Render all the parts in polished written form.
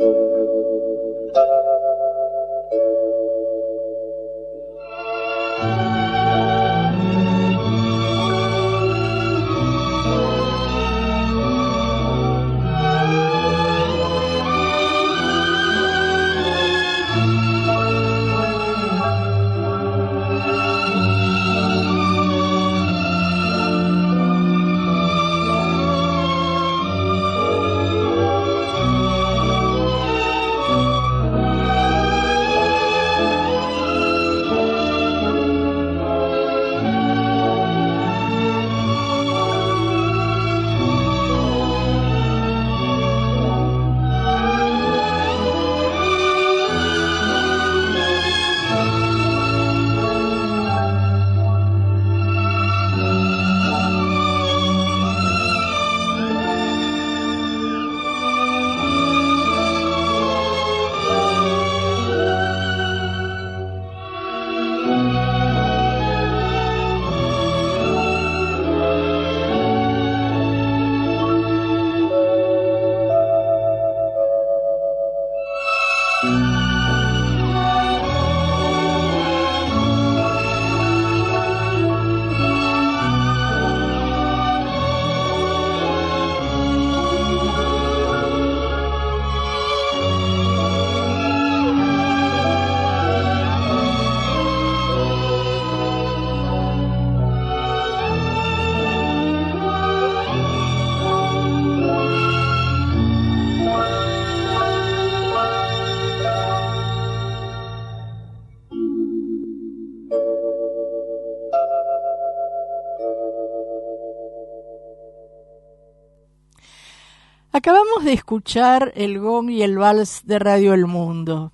Acabamos de escuchar el gong y el vals de Radio El Mundo.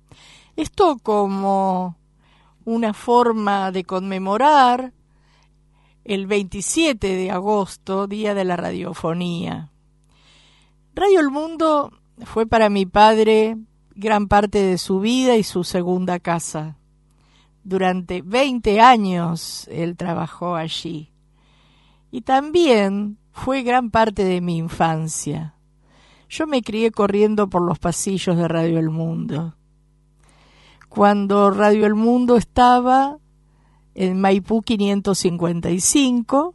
Esto como una forma de conmemorar el 27 de agosto, Día de la Radiofonía. Radio El Mundo fue para mi padre gran parte de su vida y su segunda casa. Durante 20 años él trabajó allí. Y también fue gran parte de mi infancia. Yo me crié corriendo por los pasillos de Radio El Mundo. Cuando Radio El Mundo estaba en Maipú 555,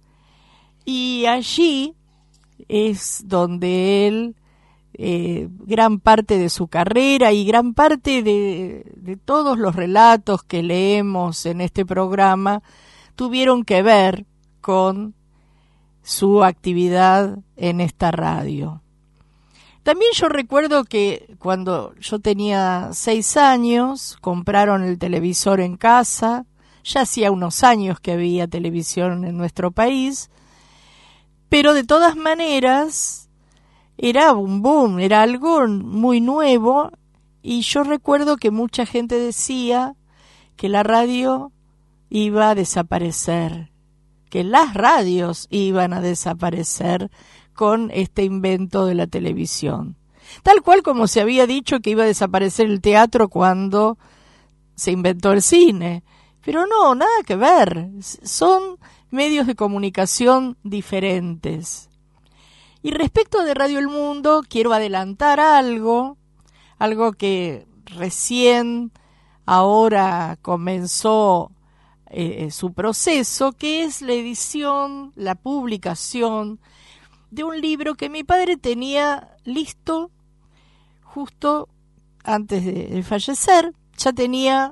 y allí es donde él, gran parte de su carrera y gran parte de todos los relatos que leemos en este programa tuvieron que ver con su actividad en esta radio. También yo recuerdo que cuando yo tenía 6 años, compraron el televisor en casa. Ya hacía unos años que había televisión en nuestro país, pero de todas maneras era un boom, era algo muy nuevo, y yo recuerdo que mucha gente decía que la radio iba a desaparecer, que las radios iban a desaparecer con este invento de la televisión. Tal cual como se había dicho que iba a desaparecer el teatro cuando se inventó el cine. Pero no, nada que ver. Son medios de comunicación diferentes. Y respecto de Radio El Mundo, quiero adelantar algo que recién ahora comenzó su proceso, que es la edición, la publicación de un libro que mi padre tenía listo justo antes de fallecer. Ya tenía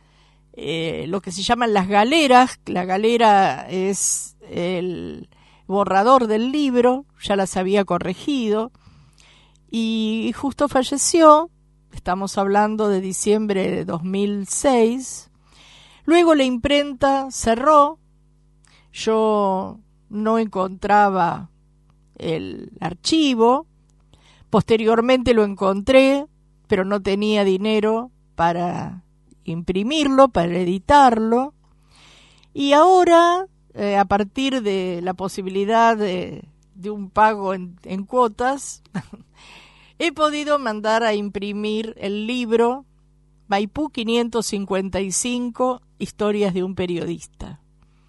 lo que se llaman las galeras. La galera es el borrador del libro, ya las había corregido, y justo falleció. Estamos hablando de diciembre de 2006. Luego la imprenta cerró, yo no encontraba el archivo, posteriormente lo encontré, pero no tenía dinero para imprimirlo, para editarlo, y ahora, a partir de la posibilidad de un pago en cuotas, he podido mandar a imprimir el libro Maipú 555, Historias de un periodista.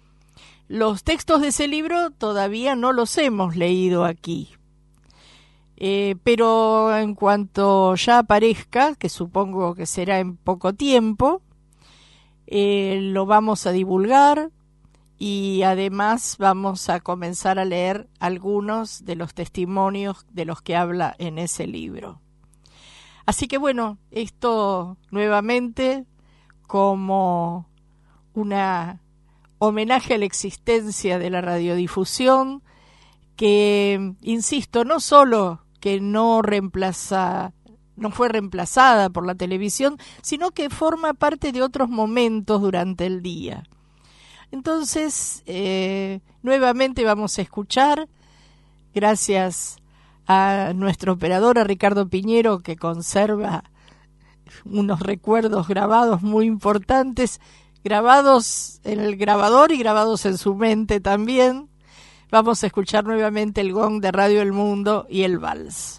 Los textos de ese libro todavía no los hemos leído aquí. pero en cuanto ya aparezca, que supongo que será en poco tiempo, lo vamos a divulgar y además vamos a comenzar a leer algunos de los testimonios de los que habla en ese libro. Así que bueno, esto nuevamente como una homenaje a la existencia de la radiodifusión, que, insisto, no solo que no fue reemplazada por la televisión, sino que forma parte de otros momentos durante el día. Entonces, nuevamente vamos a escuchar, gracias a nuestro operador, a Ricardo Piñero, que conserva unos recuerdos grabados muy importantes, grabados en el grabador y grabados en su mente también. Vamos a escuchar nuevamente el gong de Radio El Mundo y el vals.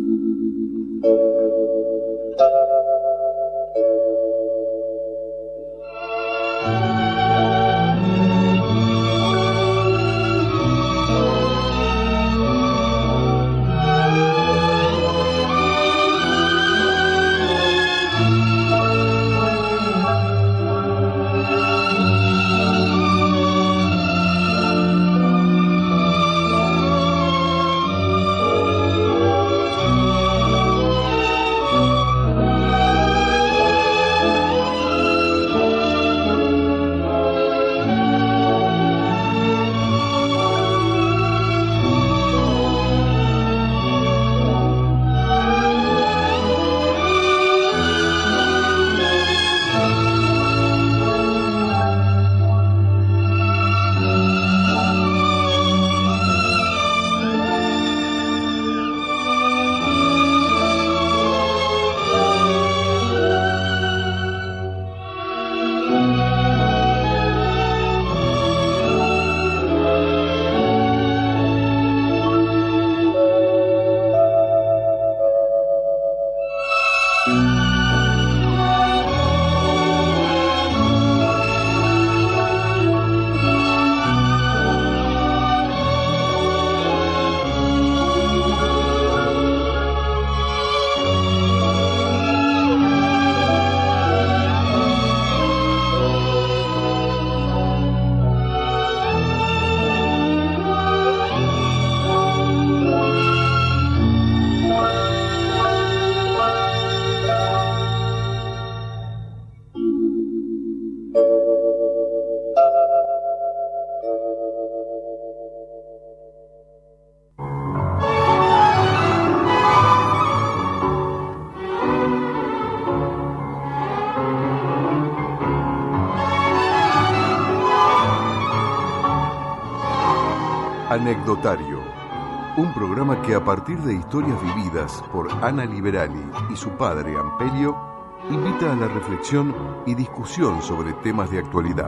Anecdotario, un programa que a partir de historias vividas por Ana Liberali y su padre Ampelio, invita a la reflexión y discusión sobre temas de actualidad.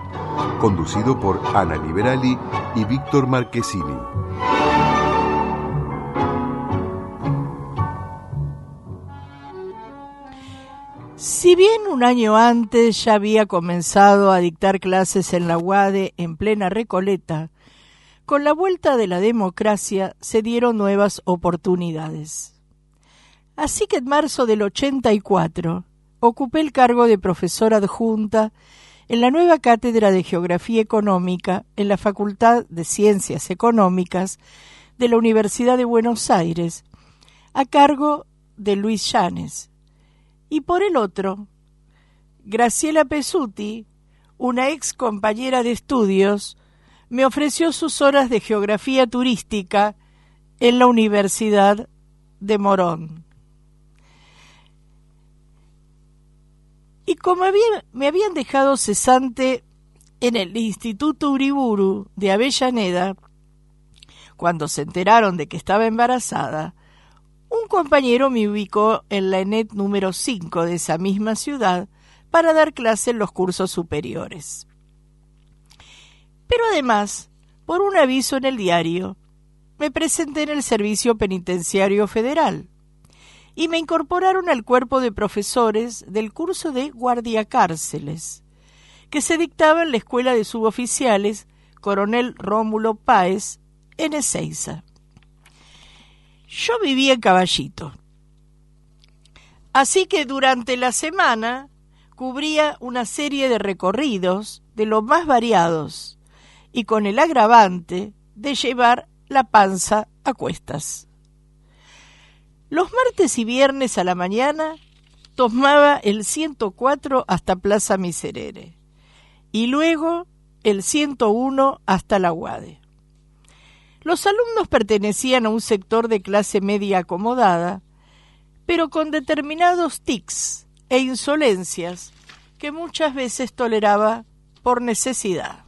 Conducido por Ana Liberali y Víctor Marchesini. Si bien un año antes ya había comenzado a dictar clases en la UADE en plena Recoleta, con la vuelta de la democracia se dieron nuevas oportunidades. Así que en marzo del 84 ocupé el cargo de profesora adjunta en la nueva cátedra de Geografía Económica en la Facultad de Ciencias Económicas de la Universidad de Buenos Aires, a cargo de Luis Llanes. Y por el otro, Graciela Pesuti, una ex compañera de estudios, me ofreció sus horas de geografía turística en la Universidad de Morón. Y como me habían dejado cesante en el Instituto Uriburu de Avellaneda, cuando se enteraron de que estaba embarazada, un compañero me ubicó en la ENET número 5 de esa misma ciudad para dar clase en los cursos superiores. Pero además, por un aviso en el diario, me presenté en el Servicio Penitenciario Federal y me incorporaron al cuerpo de profesores del curso de guardiacárceles, que se dictaba en la Escuela de Suboficiales Coronel Rómulo Páez en Ezeiza. Yo vivía en Caballito, así que durante la semana cubría una serie de recorridos de los más variados y con el agravante de llevar la panza a cuestas. Los martes y viernes a la mañana tomaba el 104 hasta Plaza Miserere y luego el 101 hasta la UADE. Los alumnos pertenecían a un sector de clase media acomodada, pero con determinados tics e insolencias que muchas veces toleraba por necesidad.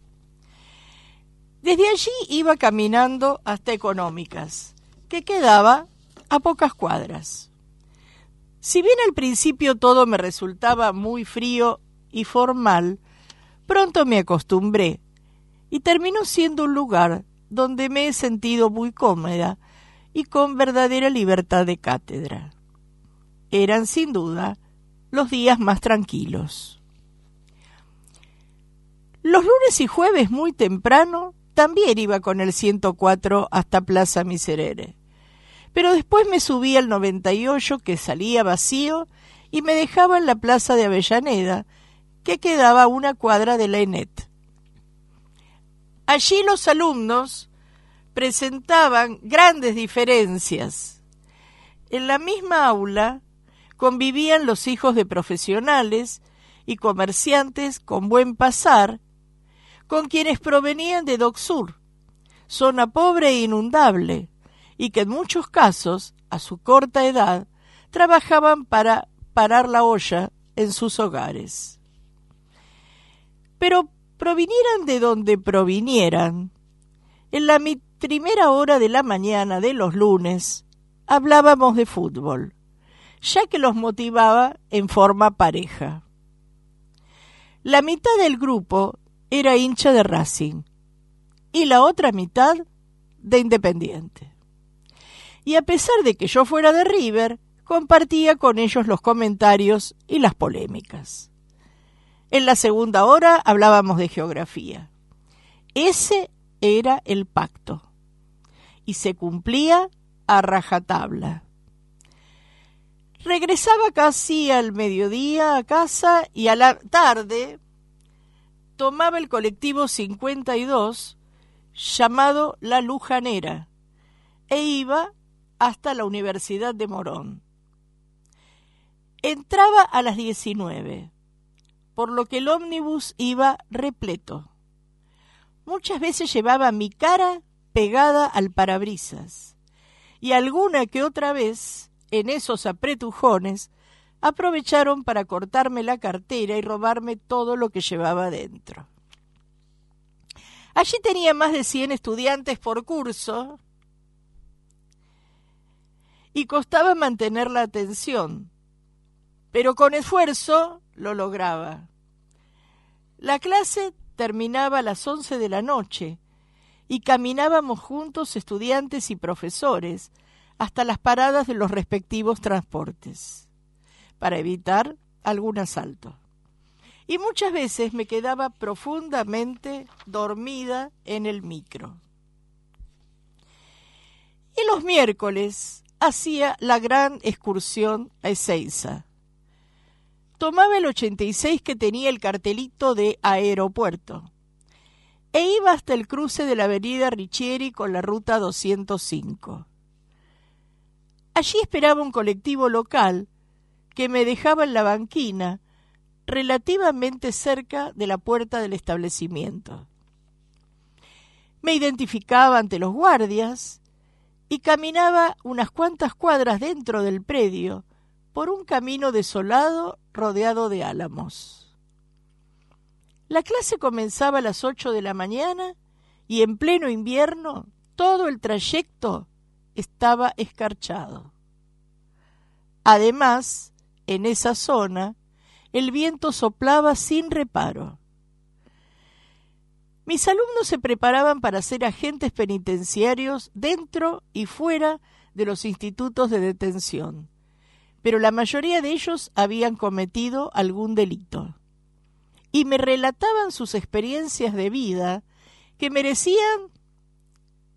Desde allí iba caminando hasta Económicas, que quedaba a pocas cuadras. Si bien al principio todo me resultaba muy frío y formal, pronto me acostumbré y terminó siendo un lugar donde me he sentido muy cómoda y con verdadera libertad de cátedra. Eran sin duda los días más tranquilos. Los lunes y jueves muy temprano también iba con el 104 hasta Plaza Miserere, pero después me subí al 98 que salía vacío y me dejaba en la plaza de Avellaneda, que quedaba a una cuadra de la ENET. Allí los alumnos presentaban grandes diferencias. En la misma aula convivían los hijos de profesionales y comerciantes con buen pasar, con quienes provenían de Dock Sur, zona pobre e inundable, y que en muchos casos, a su corta edad, trabajaban para parar la olla en sus hogares. Pero provinieran de donde provinieran, en la primera hora de la mañana de los lunes hablábamos de fútbol, ya que los motivaba en forma pareja. La mitad del grupo era hincha de Racing y la otra mitad de Independiente. Y a pesar de que yo fuera de River, compartía con ellos los comentarios y las polémicas. En la segunda hora hablábamos de geografía. Ese era el pacto y se cumplía a rajatabla. Regresaba casi al mediodía a casa y a la tarde tomaba el colectivo 52 llamado La Lujanera e iba hasta la Universidad de Morón. Entraba a las 19, por lo que el ómnibus iba repleto. Muchas veces llevaba mi cara pegada al parabrisas y alguna que otra vez, en esos apretujones, aprovecharon para cortarme la cartera y robarme todo lo que llevaba dentro. Allí tenía más de 100 estudiantes por curso y costaba mantener la atención, pero con esfuerzo lo lograba. La clase terminaba a las 11 de la noche y caminábamos juntos estudiantes y profesores hasta las paradas de los respectivos transportes, para evitar algún asalto. Y muchas veces me quedaba profundamente dormida en el micro. Y los miércoles hacía la gran excursión a Ezeiza. Tomaba el 86 que tenía el cartelito de aeropuerto e iba hasta el cruce de la avenida Richieri con la ruta 205. Allí esperaba un colectivo local que me dejaba en la banquina relativamente cerca de la puerta del establecimiento. Me identificaba ante los guardias y caminaba unas cuantas cuadras dentro del predio por un camino desolado rodeado de álamos. La clase comenzaba a las 8 de la mañana y en pleno invierno todo el trayecto estaba escarchado. Además, en esa zona, el viento soplaba sin reparo. Mis alumnos se preparaban para ser agentes penitenciarios dentro y fuera de los institutos de detención, pero la mayoría de ellos habían cometido algún delito. Y me relataban sus experiencias de vida que merecían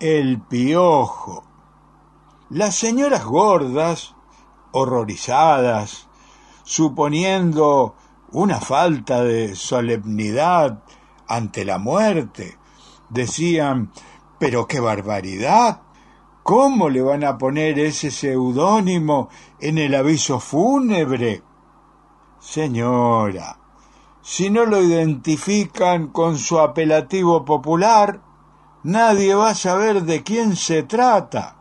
el Piojo. Las señoras gordas, horrorizadas, suponiendo una falta de solemnidad ante la muerte, decían: «¡Pero qué barbaridad! ¿Cómo le van a poner ese seudónimo en el aviso fúnebre?» «Señora, si no lo identifican con su apelativo popular, nadie va a saber de quién se trata».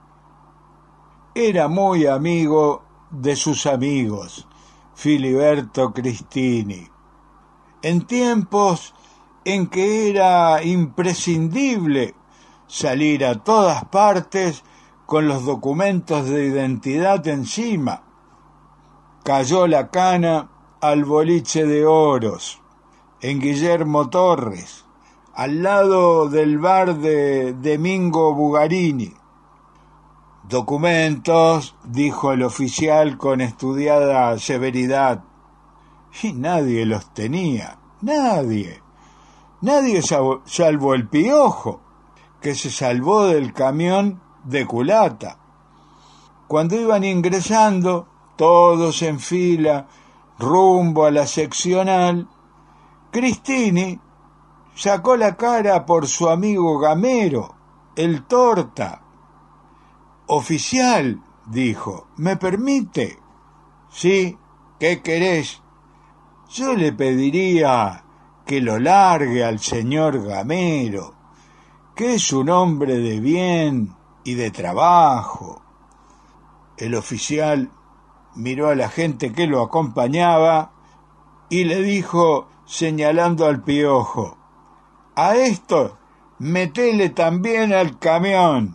Era muy amigo de sus amigos, Filiberto Cristini. En tiempos en que era imprescindible salir a todas partes con los documentos de identidad encima, cayó la cana al boliche de Oros, en Guillermo Torres, al lado del bar de Mingo Bugarini. «Documentos», dijo el oficial con estudiada severidad. Y nadie los tenía, nadie salvo el Piojo, que se salvó del camión de culata. Cuando iban ingresando, todos en fila, rumbo a la seccional, Cristini sacó la cara por su amigo Gamero, el Torta. «Oficial», dijo, «¿me permite?» «Sí, ¿qué querés?» «Yo le pediría que lo largue al señor Gamero, que es un hombre de bien y de trabajo». El oficial miró a la gente que lo acompañaba y le dijo, señalando al Piojo: «A esto metele también al camión».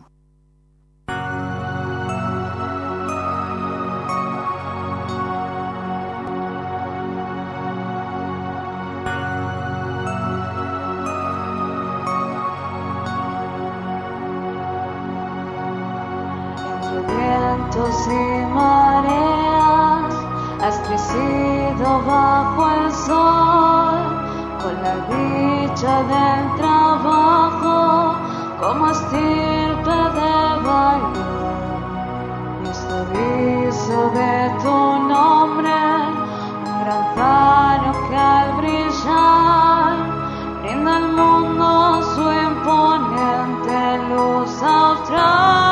Y mareas, has crecido bajo el sol, con la dicha del trabajo como estirpe de valor. Visto aviso de tu nombre, un gran faro que al brillar brinda al mundo su imponente luz austral.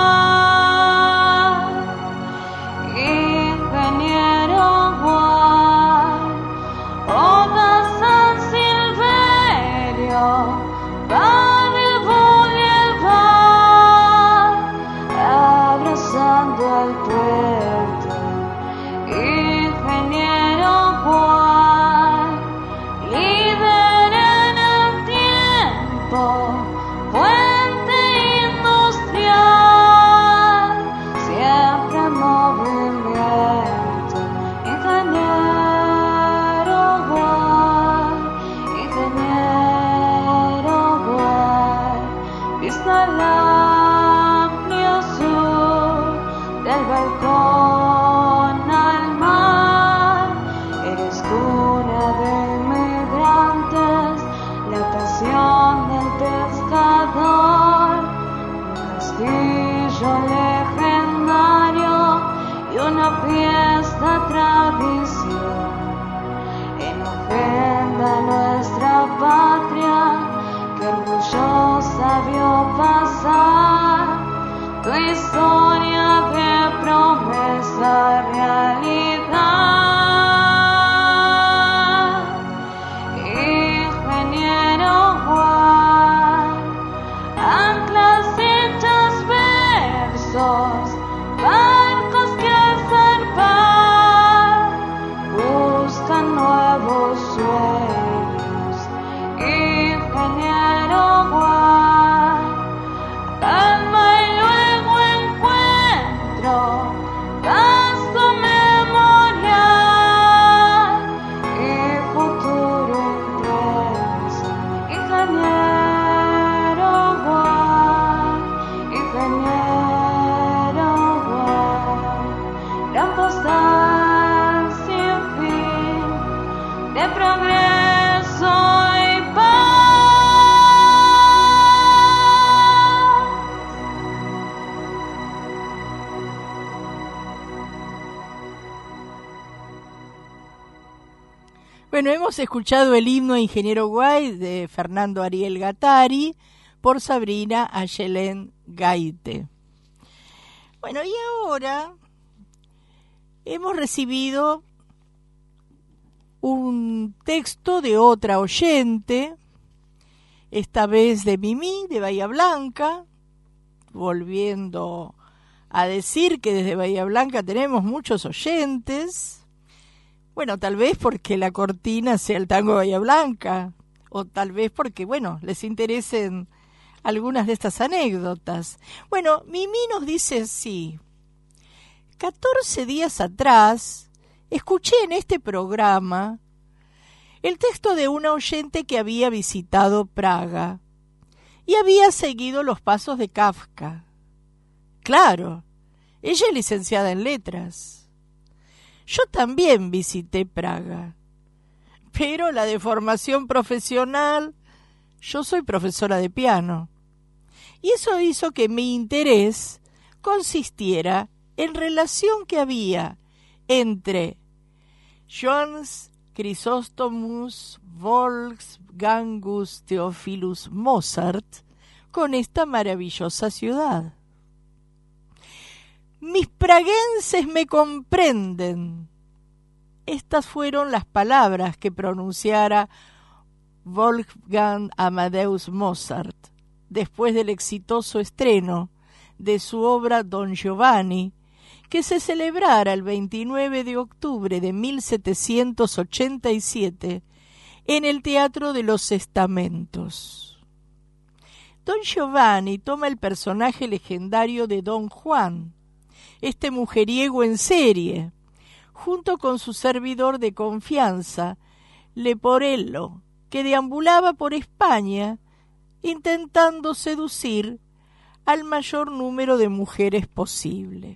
Tu historia de promesa realidad. Ingeniero Juan, anclas hechas versos, barcos que al zarpar buscan nuevos sueños. Ingeniero Juan, ingeniero Juan. Bueno, hemos escuchado el himno Ingeniero Guay de Fernando Ariel Gattari por Sabrina Ayelén Gaite. Bueno, y ahora hemos recibido un texto de otra oyente, esta vez de Mimi, de Bahía Blanca, volviendo a decir que desde Bahía Blanca tenemos muchos oyentes. Bueno, tal vez porque la cortina sea el tango de Bahía Blanca, o tal vez porque, bueno, les interesen algunas de estas anécdotas. Bueno, Mimi nos dice así: 14 días atrás escuché en este programa el texto de una oyente que había visitado Praga y había seguido los pasos de Kafka. Claro, ella es licenciada en letras. Yo también visité Praga, pero la de formación profesional, yo soy profesora de piano. Y eso hizo que mi interés consistiera en relación que había entre Johannes Chrysostomus Wolfgangus Theophilus Mozart con esta maravillosa ciudad. Mis praguenses me comprenden. Estas fueron las palabras que pronunciara Wolfgang Amadeus Mozart después del exitoso estreno de su obra Don Giovanni, que se celebrara el 29 de octubre de 1787 en el Teatro de los Estamentos. Don Giovanni toma el personaje legendario de Don Juan, este mujeriego en serie, junto con su servidor de confianza, Leporello, que deambulaba por España intentando seducir al mayor número de mujeres posible.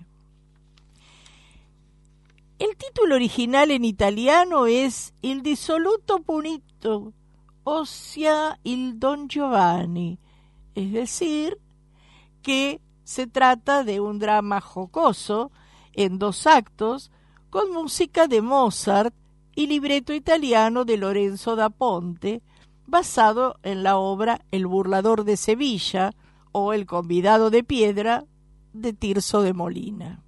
El título original en italiano es Il dissoluto punito, ossia il Don Giovanni, es decir, que se trata de un drama jocoso en 2 actos con música de Mozart y libreto italiano de Lorenzo da Ponte, basado en la obra El burlador de Sevilla o El convidado de piedra de Tirso de Molina.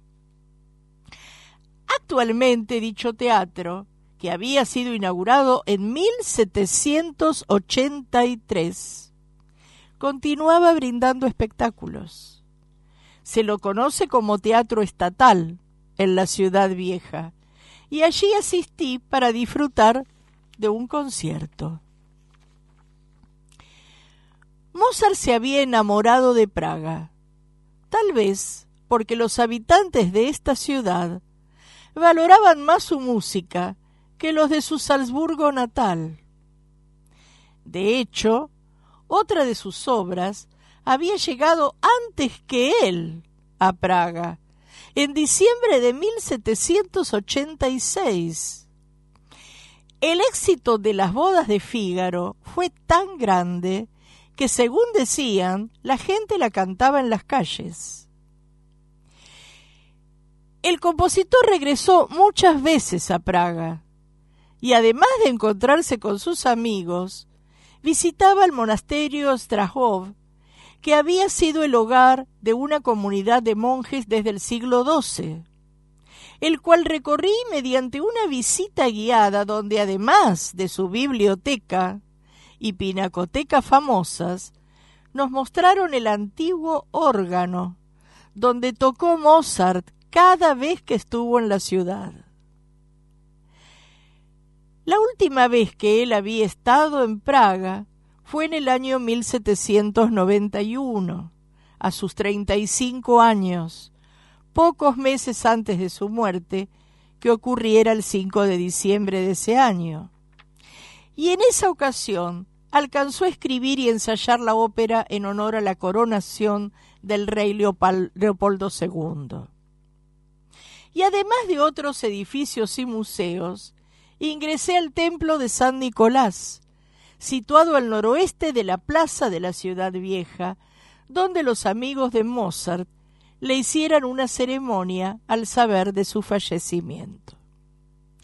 Actualmente dicho teatro, que había sido inaugurado en 1783, continuaba brindando espectáculos. Se lo conoce como Teatro Estatal en la Ciudad Vieja, y allí asistí para disfrutar de un concierto. Mozart se había enamorado de Praga, tal vez porque los habitantes de esta ciudad valoraban más su música que los de su Salzburgo natal. De hecho, otra de sus obras había llegado antes que él a Praga, en diciembre de 1786. El éxito de Las bodas de Fígaro fue tan grande que, según decían, la gente la cantaba en las calles. El compositor regresó muchas veces a Praga y, además de encontrarse con sus amigos, visitaba el monasterio Strahov, que había sido el hogar de una comunidad de monjes desde el siglo XII, el cual recorrí mediante una visita guiada donde, además de su biblioteca y pinacoteca famosas, nos mostraron el antiguo órgano donde tocó Mozart cada vez que estuvo en la ciudad. La última vez que él había estado en Praga fue en el año 1791, a sus 35 años, pocos meses antes de su muerte, que ocurriera el 5 de diciembre de ese año. Y en esa ocasión alcanzó a escribir y ensayar la ópera en honor a la coronación del rey Leopoldo II. Y además de otros edificios y museos, ingresé al templo de San Nicolás, situado al noroeste de la plaza de la Ciudad Vieja, donde los amigos de Mozart le hicieran una ceremonia al saber de su fallecimiento.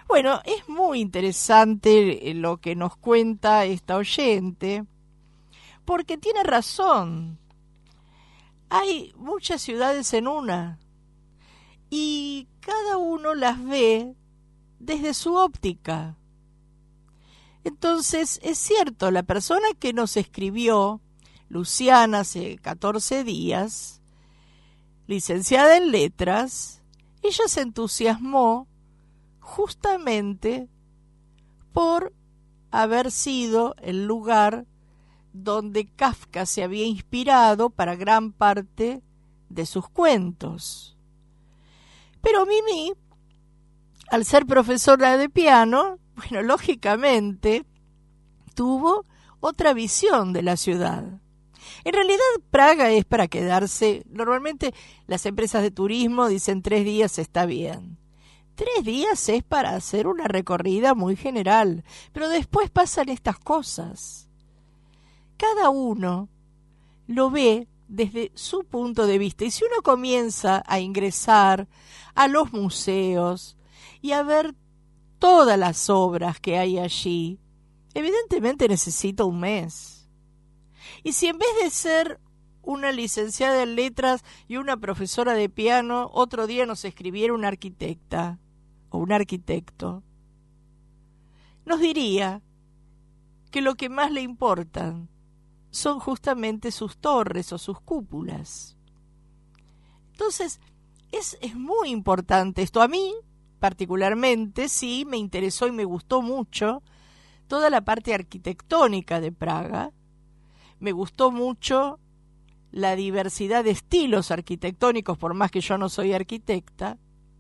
Bueno, es muy interesante lo que nos cuenta esta oyente, porque tiene razón. Hay muchas ciudades en una, y cada uno las ve desde su óptica. Entonces, es cierto, la persona que nos escribió, Luciana, hace 14 días, licenciada en letras, ella se entusiasmó justamente por haber sido el lugar donde Kafka se había inspirado para gran parte de sus cuentos. Pero Mimi, al ser profesora de piano, bueno, lógicamente tuvo otra visión de la ciudad. En realidad, Praga es para quedarse. Normalmente las empresas de turismo dicen 3 días está bien. 3 días es para hacer una recorrida muy general, pero después pasan estas cosas. Cada uno lo ve desde su punto de vista, y si uno comienza a ingresar a los museos y a ver todas las obras que hay allí, evidentemente necesita un mes. Y si en vez de ser una licenciada en letras y una profesora de piano, otro día nos escribiera una arquitecta o un arquitecto, nos diría que lo que más le importan son justamente sus torres o sus cúpulas. Entonces, es muy importante esto. A mí, particularmente, sí, me interesó y me gustó mucho toda la parte arquitectónica de Praga. Me gustó mucho la diversidad de estilos arquitectónicos, por más que yo no soy arquitecta.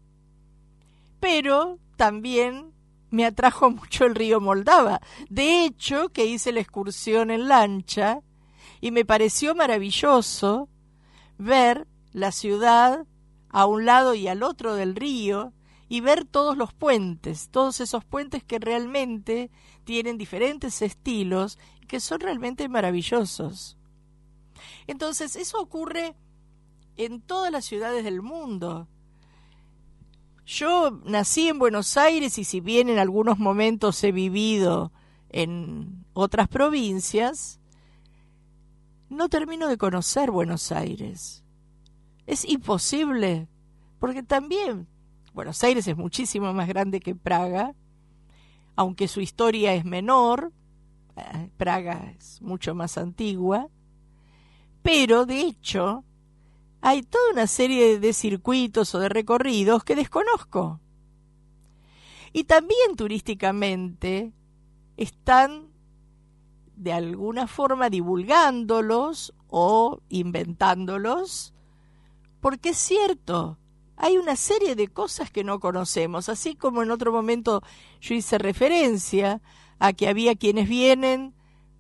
Pero también me atrajo mucho el río Moldava. De hecho, que hice la excursión en lancha y me pareció maravilloso ver la ciudad a un lado y al otro del río y ver todos los puentes, todos esos puentes que realmente tienen diferentes estilos y que son realmente maravillosos. Entonces, eso ocurre en todas las ciudades del mundo. Yo nací en Buenos Aires y si bien en algunos momentos he vivido en otras provincias, no termino de conocer Buenos Aires. Es imposible, porque también Buenos Aires es muchísimo más grande que Praga, aunque su historia es menor, Praga es mucho más antigua, pero de hecho hay toda una serie de circuitos o de recorridos que desconozco. Y también turísticamente están de alguna forma divulgándolos o inventándolos, porque es cierto, hay una serie de cosas que no conocemos, así como en otro momento yo hice referencia a que había quienes vienen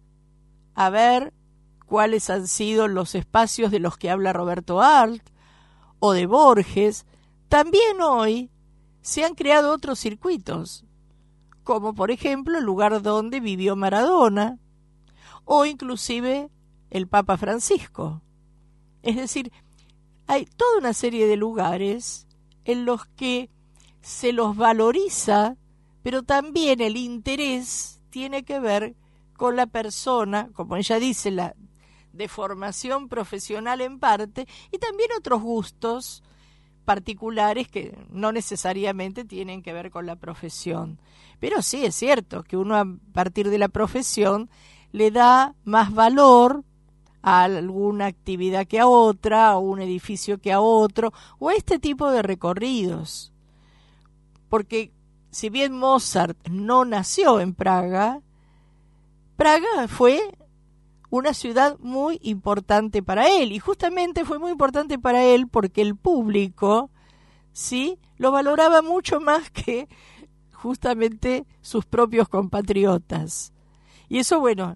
a ver cuáles han sido los espacios de los que habla Roberto Arlt o de Borges. También hoy se han creado otros circuitos, como por ejemplo el lugar donde vivió Maradona o inclusive el Papa Francisco. Es decir, hay toda una serie de lugares en los que se los valoriza, pero también el interés tiene que ver con la persona, como ella dice, la de formación profesional en parte, y también otros gustos particulares que no necesariamente tienen que ver con la profesión. Pero sí es cierto que uno a partir de la profesión le da más valor a alguna actividad que a otra, a un edificio que a otro, o a este tipo de recorridos. Porque si bien Mozart no nació en Praga, Praga fue una ciudad muy importante para él, y justamente fue muy importante para él porque el público, ¿sí?, lo valoraba mucho más que justamente sus propios compatriotas. Y eso, bueno,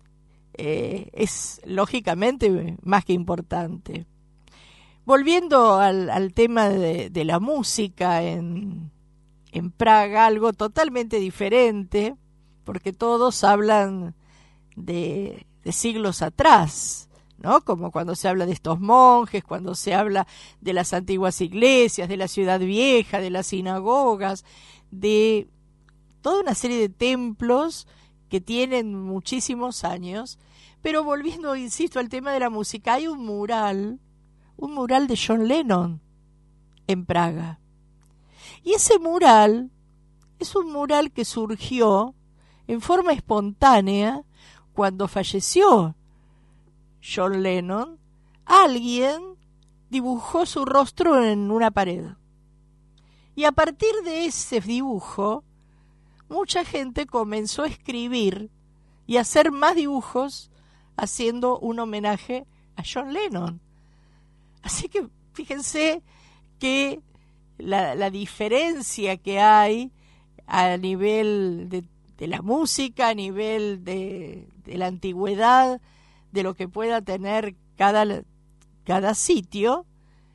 es lógicamente más que importante. Volviendo al tema de la música en Praga, algo totalmente diferente, porque todos hablan de siglos atrás, ¿no? Como cuando se habla de estos monjes, cuando se habla de las antiguas iglesias, de la ciudad vieja, de las sinagogas, de toda una serie de templos que tienen muchísimos años. Pero volviendo, insisto, al tema de la música, hay un mural de John Lennon en Praga. Y ese mural es un mural que surgió en forma espontánea cuando falleció John Lennon. Alguien dibujó su rostro en una pared. Y a partir de ese dibujo, mucha gente comenzó a escribir y a hacer más dibujos haciendo un homenaje a John Lennon. Así que fíjense que la diferencia que hay a nivel de la música, a nivel de la antigüedad, de lo que pueda tener cada sitio,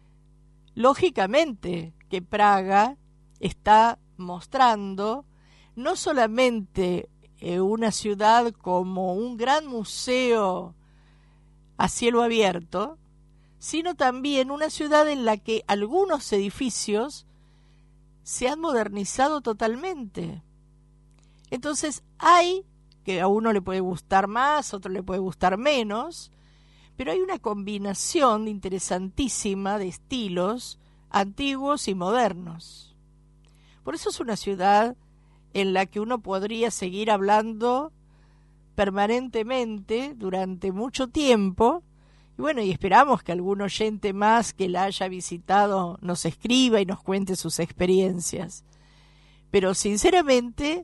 lógicamente que Praga está mostrando no solamente una ciudad como un gran museo a cielo abierto, sino también una ciudad en la que algunos edificios se han modernizado totalmente. Entonces hay, que a uno le puede gustar más, a otro le puede gustar menos, pero hay una combinación interesantísima de estilos antiguos y modernos. Por eso es una ciudad en la que uno podría seguir hablando permanentemente durante mucho tiempo. Y bueno, y esperamos que algún oyente más que la haya visitado nos escriba y nos cuente sus experiencias. Pero sinceramente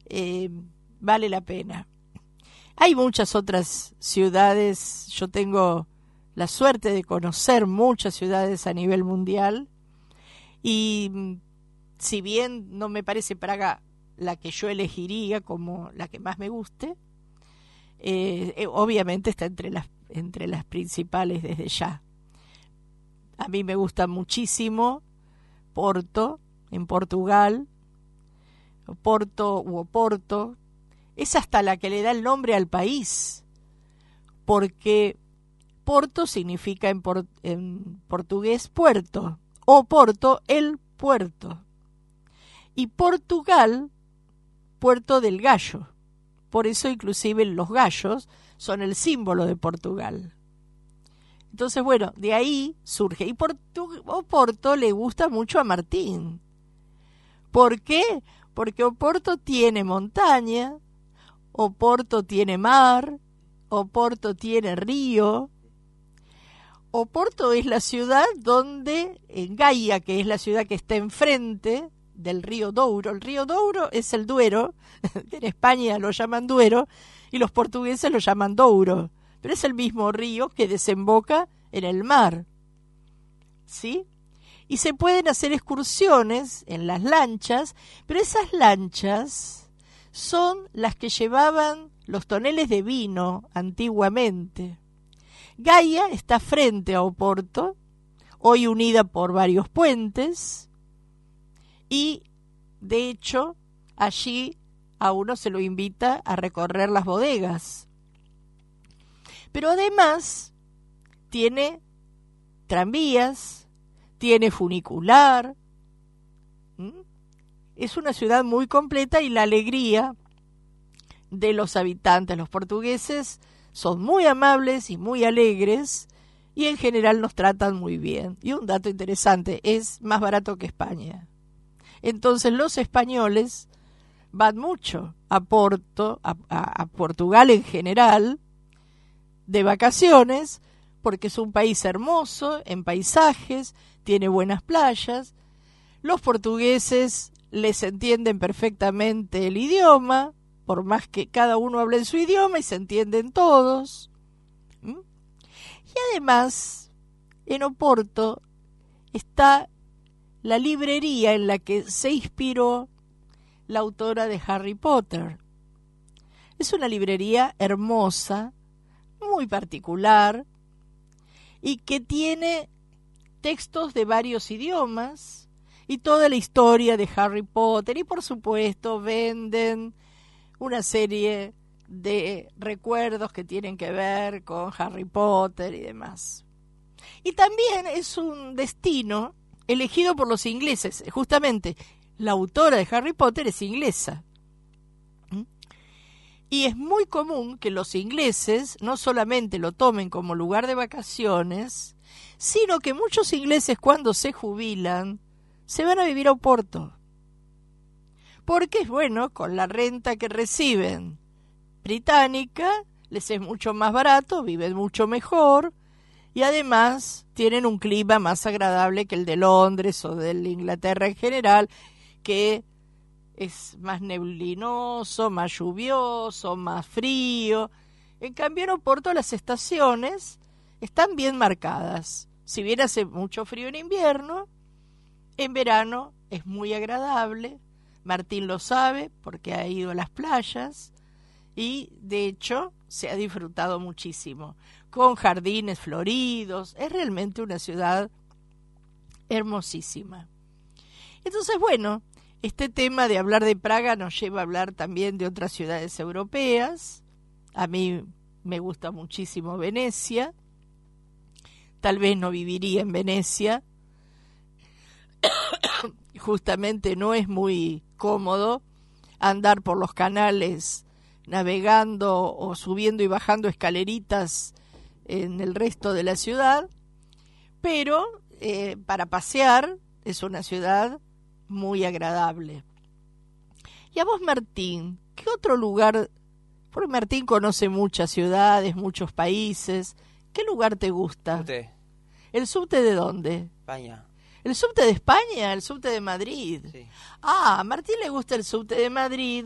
vale la pena. Hay muchas otras ciudades, yo tengo la suerte de conocer muchas ciudades a nivel mundial, y si bien no me parece Praga la que yo elegiría como la que más me guste, obviamente está entre las principales desde ya. A mí me gusta muchísimo Porto, en Portugal. Oporto, es hasta la que le da el nombre al país, porque Porto significa en portugués puerto, Oporto, el puerto, y Portugal, puerto del gallo. Por eso inclusive los gallos son el símbolo de Portugal. Entonces, bueno, de ahí surge. Y Oporto le gusta mucho a Martín. ¿Por qué? Porque Oporto tiene montaña, Oporto tiene mar, Oporto tiene río. Oporto es la ciudad donde, en Gaia, que es la ciudad que está enfrente del río Douro. El río Douro es el Duero, en España lo llaman Duero, y los portugueses lo llaman Douro, pero es el mismo río que desemboca en el mar, ¿sí? Y se pueden hacer excursiones en las lanchas, pero esas lanchas son las que llevaban los toneles de vino antiguamente. Gaia está frente a Oporto, hoy unida por varios puentes, y de hecho allí a uno se lo invita a recorrer las bodegas. Pero además tiene tranvías, tiene funicular. Es una ciudad muy completa, y la alegría de los habitantes, los portugueses, son muy amables y muy alegres, y en general nos tratan muy bien. Y un dato interesante, es más barato que España. Entonces los españoles van mucho a Portugal en general, de vacaciones, porque es un país hermoso en paisajes, tiene buenas playas. Los portugueses les entienden perfectamente el idioma, por más que cada uno hable en su idioma, y se entienden todos. Y además, en Oporto está la librería en la que se inspiró la autora de Harry Potter. Es una librería hermosa, muy particular, y que tiene textos de varios idiomas y toda la historia de Harry Potter, y por supuesto venden una serie de recuerdos que tienen que ver con Harry Potter y demás. Y también es un destino elegido por los ingleses. Justamente la autora de Harry Potter es inglesa, Y es muy común que los ingleses no solamente lo tomen como lugar de vacaciones, sino que muchos ingleses cuando se jubilan se van a vivir a Oporto. Porque, bueno, con la renta que reciben británica, les es mucho más barato, viven mucho mejor y además tienen un clima más agradable que el de Londres o de Inglaterra en general, que es más neblinoso, más lluvioso, más frío. En cambio en Oporto las estaciones están bien marcadas. Si bien hace mucho frío en invierno, en verano es muy agradable. Martín lo sabe porque ha ido a las playas y de hecho se ha disfrutado muchísimo, con jardines floridos. Es realmente una ciudad hermosísima. Entonces, bueno, este tema de hablar de Praga nos lleva a hablar también de otras ciudades europeas. A mí me gusta muchísimo Venecia. Tal vez no viviría en Venecia. Justamente no es muy cómodo andar por los canales navegando o subiendo y bajando escaleritas en el resto de la ciudad, pero para pasear es una ciudad muy agradable. Y a vos, Martín, ¿qué otro lugar? Porque Martín conoce muchas ciudades, muchos países. ¿Qué lugar te gusta? Subte. ¿El subte de dónde? España. ¿El subte de España? ¿El subte de Madrid? Sí. Ah, a Martín le gusta el subte de Madrid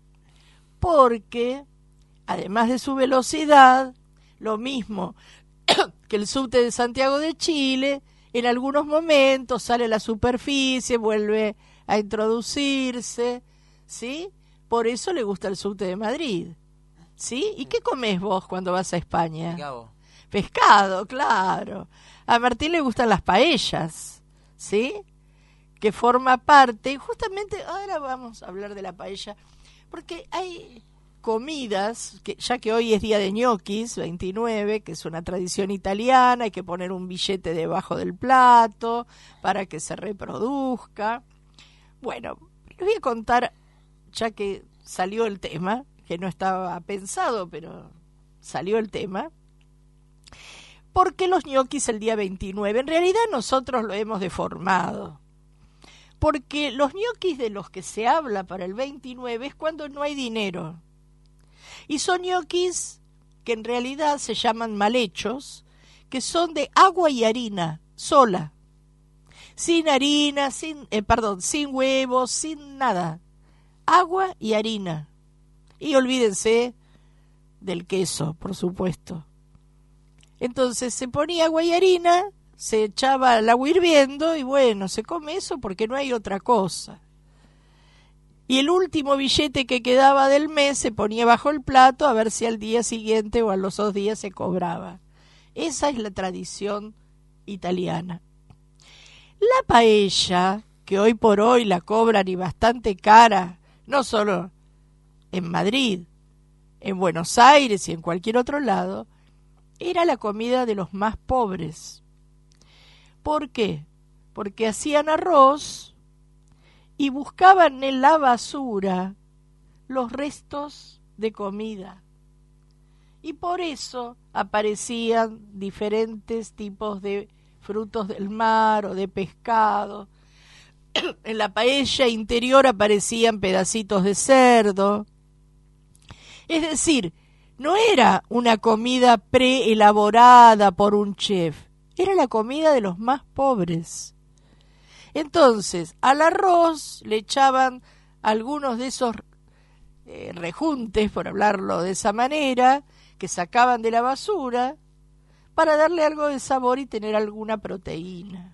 porque, además de su velocidad, lo mismo que el subte de Santiago de Chile, en algunos momentos sale a la superficie, vuelve a introducirse, ¿sí? Por eso le gusta el subte de Madrid, ¿sí? ¿Y qué comes vos cuando vas a España? Pescado. Pescado, claro. A Martín le gustan las paellas, ¿sí? Que forma parte, y justamente ahora vamos a hablar de la paella, porque hay comidas, que ya que hoy es día de ñoquis, 29, que es una tradición italiana, hay que poner un billete debajo del plato para que se reproduzca. Bueno, les voy a contar, ya que salió el tema, que no estaba pensado, pero salió el tema. ¿Por qué los ñoquis el día 29? En realidad nosotros lo hemos deformado. Porque los ñoquis de los que se habla para el 29 es cuando no hay dinero. Y son ñoquis que en realidad se llaman mal hechos, que son de agua y harina sola. Sin harina, sin huevos, sin nada. Agua y harina. Y olvídense del queso, por supuesto. Entonces se ponía agua y harina, se echaba el agua hirviendo y bueno, se come eso porque no hay otra cosa. Y el último billete que quedaba del mes se ponía bajo el plato a ver si al día siguiente o a los 2 días se cobraba. Esa es la tradición italiana. La paella, que hoy por hoy la cobran y bastante cara, no solo en Madrid, en Buenos Aires y en cualquier otro lado, era la comida de los más pobres. ¿Por qué? Porque hacían arroz y buscaban en la basura los restos de comida. Y por eso aparecían diferentes tipos de frutos del mar o de pescado. En la paella interior aparecían pedacitos de cerdo. Es decir, no era una comida preelaborada por un chef, era la comida de los más pobres. Entonces, al arroz le echaban algunos de esos rejuntes, por hablarlo de esa manera, que sacaban de la basura, para darle algo de sabor y tener alguna proteína.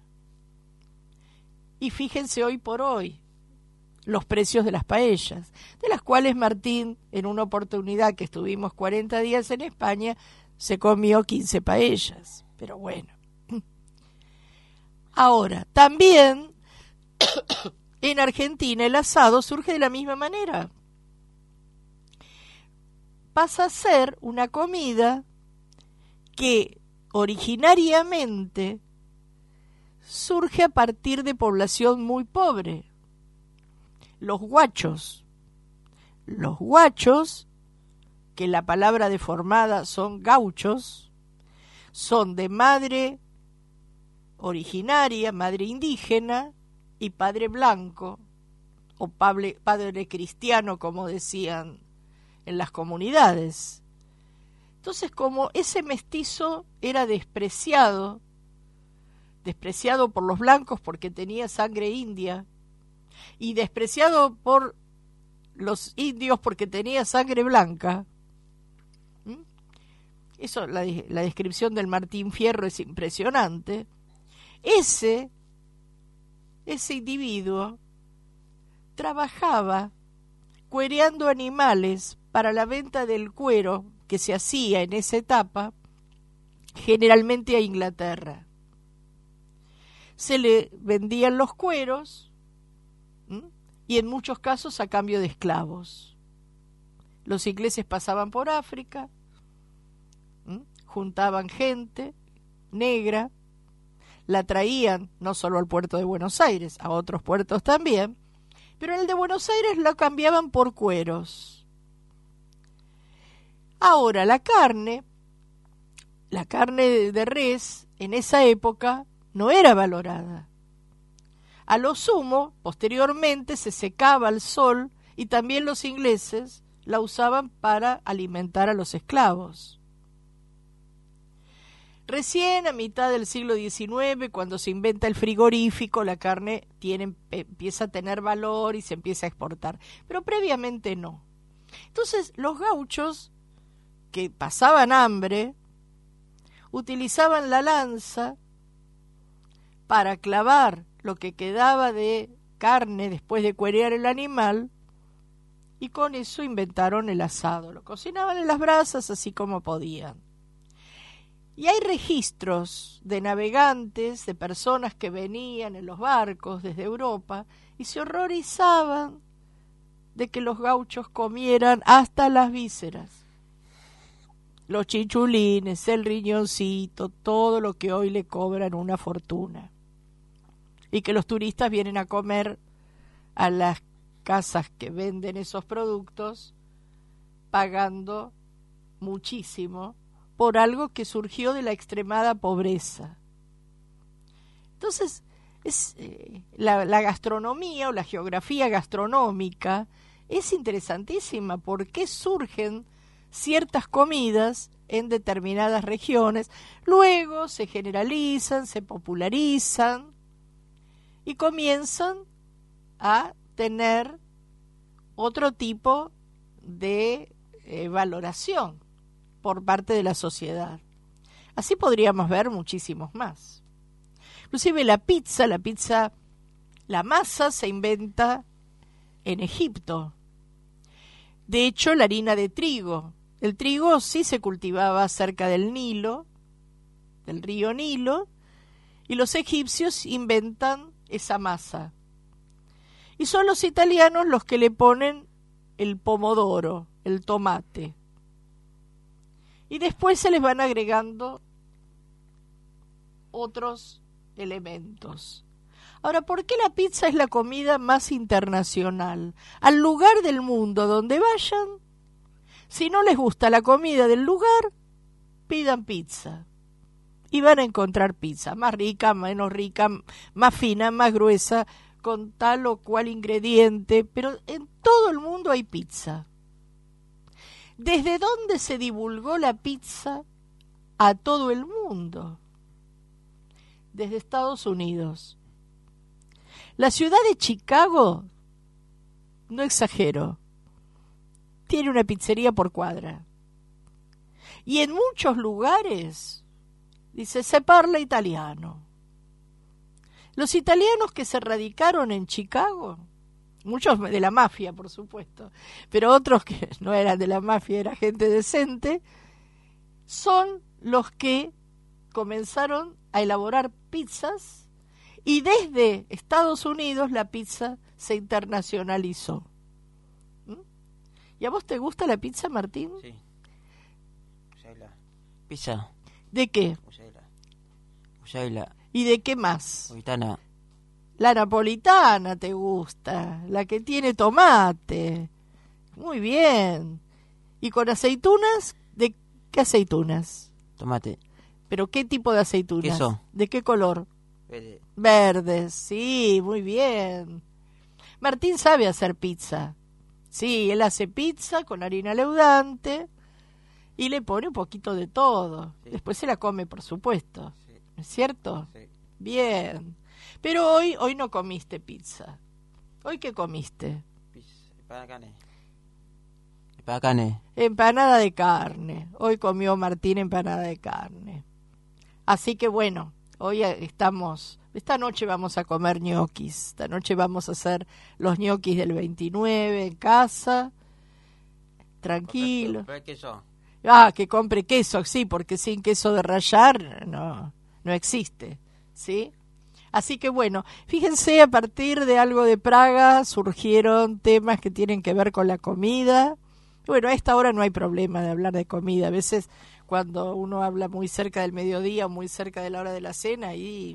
Y fíjense hoy por hoy los precios de las paellas, de las cuales Martín, en una oportunidad que estuvimos 40 días en España, se comió 15 paellas. Pero bueno. Ahora, también en Argentina el asado surge de la misma manera. Pasa a ser una comida que originariamente surge a partir de población muy pobre. Los guachos. Los guachos que la palabra deformada son gauchos, son de madre originaria, madre indígena y padre blanco, o padre cristiano, como decían en las comunidades. Entonces, como ese mestizo era despreciado por los blancos porque tenía sangre india, y despreciado por los indios porque tenía sangre blanca. Eso, la descripción del Martín Fierro es impresionante. Ese individuo trabajaba cuereando animales para la venta del cuero que se hacía en esa etapa, generalmente a Inglaterra. Se le vendían los cueros, y en muchos casos a cambio de esclavos. Los ingleses pasaban por África, juntaban gente negra, la traían no solo al puerto de Buenos Aires, a otros puertos también, pero en el de Buenos Aires lo cambiaban por cueros. Ahora, la carne de res en esa época no era valorada. A lo sumo, posteriormente se secaba al sol y también los ingleses la usaban para alimentar a los esclavos. Recién a mitad del siglo XIX, cuando se inventa el frigorífico, la carne empieza a tener valor y se empieza a exportar, pero previamente no. Entonces, los gauchos que pasaban hambre utilizaban la lanza para clavar lo que quedaba de carne después de cuerear el animal, y con eso inventaron el asado. Lo cocinaban en las brasas así como podían. Y hay registros de navegantes, de personas que venían en los barcos desde Europa y se horrorizaban de que los gauchos comieran hasta las vísceras, los chinchulines, el riñoncito, todo lo que hoy le cobran una fortuna, y que los turistas vienen a comer a las casas que venden esos productos pagando muchísimo por algo que surgió de la extremada pobreza. Entonces, la gastronomía o la geografía gastronómica es interesantísima. ¿Por qué surgen ciertas comidas en determinadas regiones? Luego se generalizan, se popularizan y comienzan a tener otro tipo de valoración por parte de la sociedad. Así podríamos ver muchísimos más. Inclusive la masa se inventa en Egipto. De hecho, la harina de trigo. El trigo sí se cultivaba cerca del Nilo, del río Nilo, y los egipcios inventan esa masa. Y son los italianos los que le ponen el pomodoro, el tomate. Y después se les van agregando otros elementos. Ahora, ¿por qué la pizza es la comida más internacional? Al lugar del mundo donde vayan, si no les gusta la comida del lugar, pidan pizza. Y van a encontrar pizza, más rica, menos rica, más fina, más gruesa, con tal o cual ingrediente, pero en todo el mundo hay pizza. ¿Desde dónde se divulgó la pizza a todo el mundo? Desde Estados Unidos. La ciudad de Chicago, no exagero, tiene una pizzería por cuadra. Y en muchos lugares dice, se parla italiano. Los italianos que se radicaron en Chicago, muchos de la mafia, por supuesto, pero otros que no eran de la mafia, era gente decente, son los que comenzaron a elaborar pizzas, y desde Estados Unidos la pizza se internacionalizó. ¿Y a vos te gusta la pizza, Martín? Sí. Pizza. ¿De qué? Usala. ¿Y de qué más? Napolitana. La napolitana te gusta, la que tiene tomate. Muy bien. ¿Y con aceitunas? ¿De qué aceitunas? Tomate. ¿Pero qué tipo de aceitunas? Queso. ¿De qué color? Verde. Verdes, sí, muy bien. Martín sabe hacer pizza. Sí, él hace pizza con harina leudante y le pone un poquito de todo. Sí. Después se la come, por supuesto. Sí. ¿Es cierto? Sí. Bien. Pero hoy no comiste pizza. ¿Hoy qué comiste? Para carne. Para carne. Empanada de carne. Hoy comió Martín empanada de carne. Así que bueno, hoy esta noche vamos a comer ñoquis. Esta noche vamos a hacer los ñoquis del 29 en casa. Tranquilo. ¿Pero queso? Que compre queso, sí, porque sin queso de rallar no existe, ¿sí? Así que bueno, fíjense, a partir de algo de Praga surgieron temas que tienen que ver con la comida. Bueno, a esta hora no hay problema de hablar de comida. A veces cuando uno habla muy cerca del mediodía o muy cerca de la hora de la cena, ahí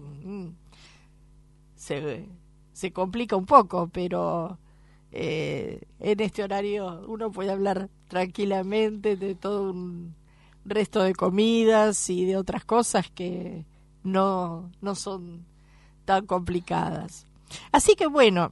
se complica un poco, pero en este horario uno puede hablar tranquilamente de todo un resto de comidas y de otras cosas que no son tan complicadas. Así que bueno,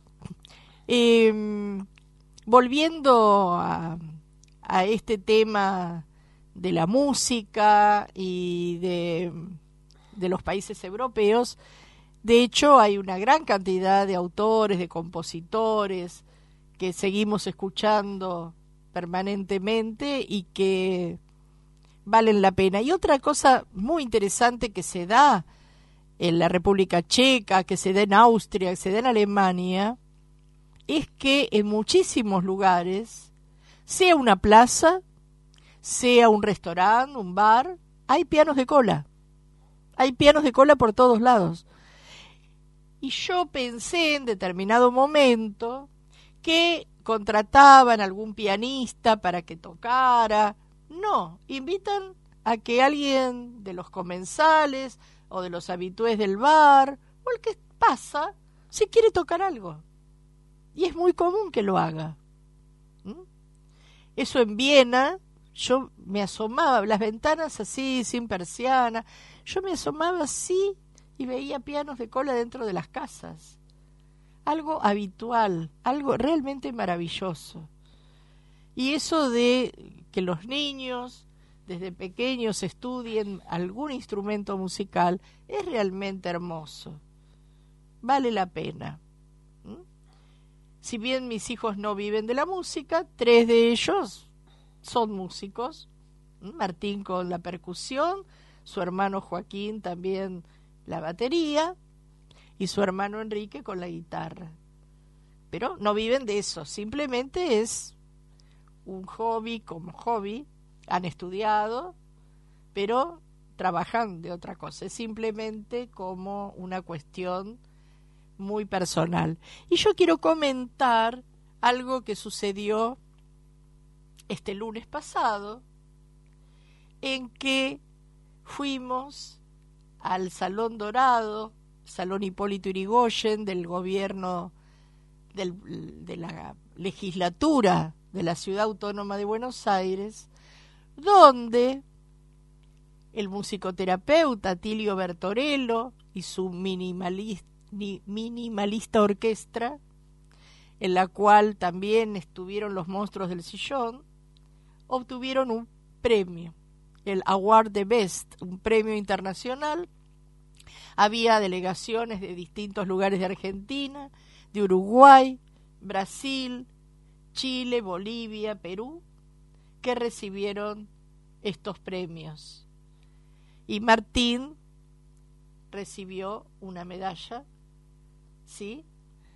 volviendo a este tema de la música y de los países europeos, de hecho hay una gran cantidad de autores, de compositores que seguimos escuchando permanentemente y que valen la pena. Y otra cosa muy interesante que se da en la República Checa, que se da en Austria, que se da en Alemania, es que en muchísimos lugares, sea una plaza, sea un restaurante, un bar, hay pianos de cola. Hay pianos de cola por todos lados. Y yo pensé en determinado momento que contrataban algún pianista para que tocara. No, invitan a que alguien de los comensales o de los habitués del bar o el que pasa, si quiere tocar algo. Y es muy común que lo haga. Eso en Viena, yo me asomaba, las ventanas así, sin persiana, yo me asomaba así y veía pianos de cola dentro de las casas. Algo habitual, algo realmente maravilloso. Y eso de que los niños desde pequeños estudien algún instrumento musical es realmente hermoso. Vale la pena. Si bien mis hijos no viven de la música, 3 de ellos son músicos. Martín con la percusión, su hermano Joaquín también la batería y su hermano Enrique con la guitarra. Pero no viven de eso, simplemente es un hobby como hobby, han estudiado, pero trabajan de otra cosa, es simplemente como una cuestión muy personal. Y yo quiero comentar algo que sucedió este lunes pasado, en que fuimos al Salón Dorado, Salón Hipólito Yrigoyen del gobierno de la legislatura de la Ciudad Autónoma de Buenos Aires, donde el musicoterapeuta Atilio Bertorello y su minimalista orquesta, en la cual también estuvieron los Monstruos del Sillón, obtuvieron un premio, el Award de Best, un premio internacional. Había delegaciones de distintos lugares de Argentina, de Uruguay, Brasil, Chile, Bolivia, Perú, que recibieron estos premios. Y Martín recibió una medalla, ¿sí?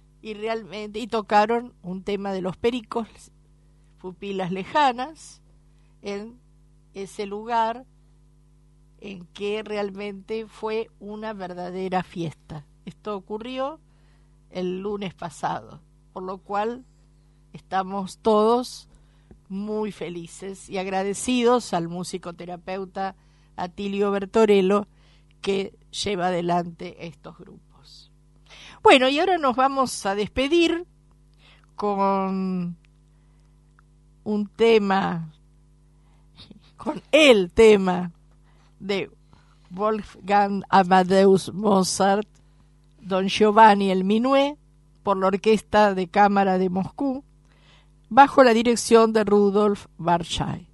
Y tocaron un tema de los Pericos, Pupilas Lejanas, en ese lugar en que realmente fue una verdadera fiesta. Esto ocurrió el lunes pasado, por lo cual estamos todos muy felices y agradecidos al musicoterapeuta Atilio Bertorello, que lleva adelante estos grupos. Bueno, y ahora nos vamos a despedir con un tema con el tema de Wolfgang Amadeus Mozart, Don Giovanni el Minué, por la Orquesta de Cámara de Moscú, bajo la dirección de Rudolf Barchay.